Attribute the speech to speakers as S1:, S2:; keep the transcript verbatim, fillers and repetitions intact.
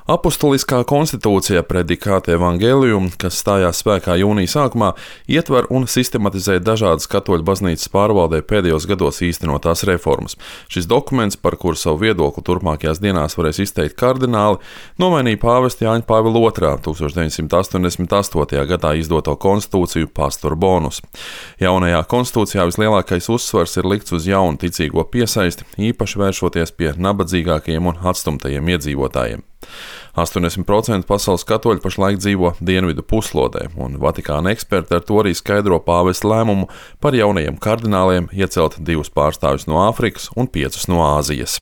S1: Apostuliskā konstitūcija Predikāte Evangelium, kas stājās spēkā jūnija sākumā, ietver un sistematizē dažādas katoļu baznīcas pārvaldē pēdējos gados īstenotās reformas. Šis dokuments, par kuru savu viedokli turpmākajās dienās varēs izteikt kardināli, nomainīja pāvesta Jāņa Pāvila otrā tuksneša deviņsimt astoņdesmit astotajā gadā izdoto konstitūciju Pastor Bonus. Jaunajā konstitūcijā vislielākais uzsvars ir likts uz jaunu ticīgo piesaisti, īpaši vēršoties pie nabadzīgākajiem un atstumtajiem iedzīvotājiem. astoņdesmit procenti pasaules katoļu pašlaik dzīvo dienvidu puslodē, un Vatikāna eksperti ar to arī skaidro pāvesta lēmumu par jaunajiem kardināliem iecelt divus pārstāvjus no Āfrikas un piecus no Āzijas.